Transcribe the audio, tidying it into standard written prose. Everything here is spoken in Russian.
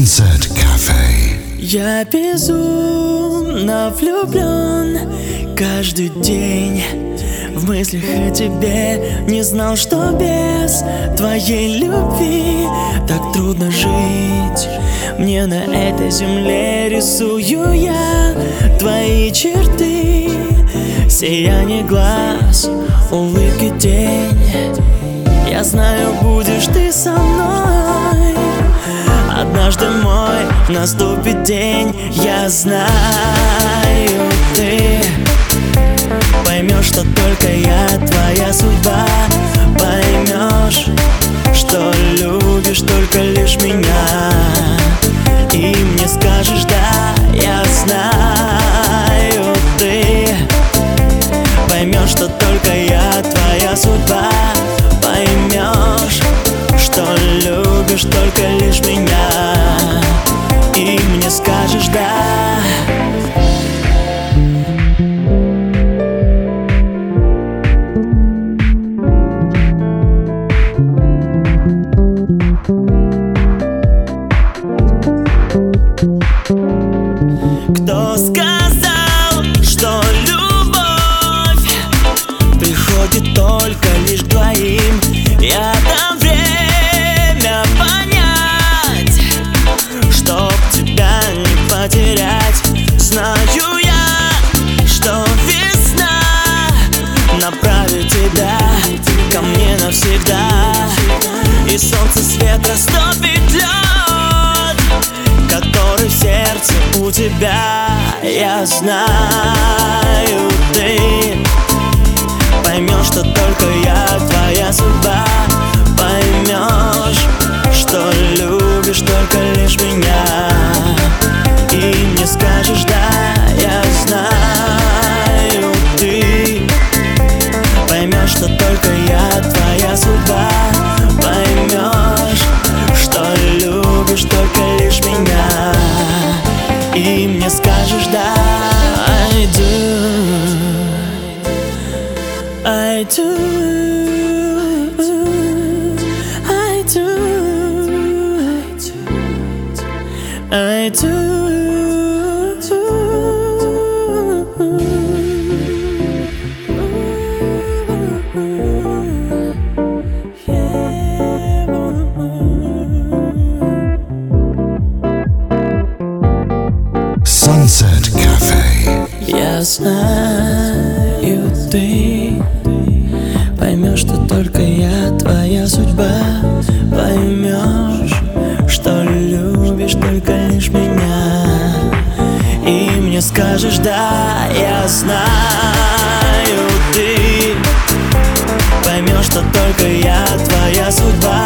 Sunset Cafe. Я безумно влюблен каждый день. В мыслях о тебе не знал, что без твоей любви так трудно жить. Мне на этой земле рисую я твои черты, сияние глаз, улыбки день. Я знаю, будешь ты со мной. Однажды мой наступит день. Я знаю, ты поймешь, что только я твоя судьба. Поймешь, что любишь только лишь меня. И мне скажешь да, я знаю, ты поймешь, что только я твоя судьба. Поймешь, что любишь только лишь меня. И мне скажешь да. Кто сказал, что любовь приходит только лишь к двоим? Я дам время понять, чтоб тебя не потерять. Знаю я, что весна направит тебя ко мне навсегда. И солнце свет растопит лед, который в сердце у тебя. Я знаю, ты поймешь, что только я твоя судьба. Поймешь, что любишь только лишь меня. И мне скажешь да, я знаю, ты поймешь, что только я твоя судьба. Поймешь, что любишь только лишь меня. И мне скажешь да. I do, I do, I do. Sunset Cafe. Я знаю, ты поймешь, что только я твоя судьба. Поймешь, что любишь только лишь меня. И мне скажешь да, я знаю, ты поймешь, что только я твоя судьба.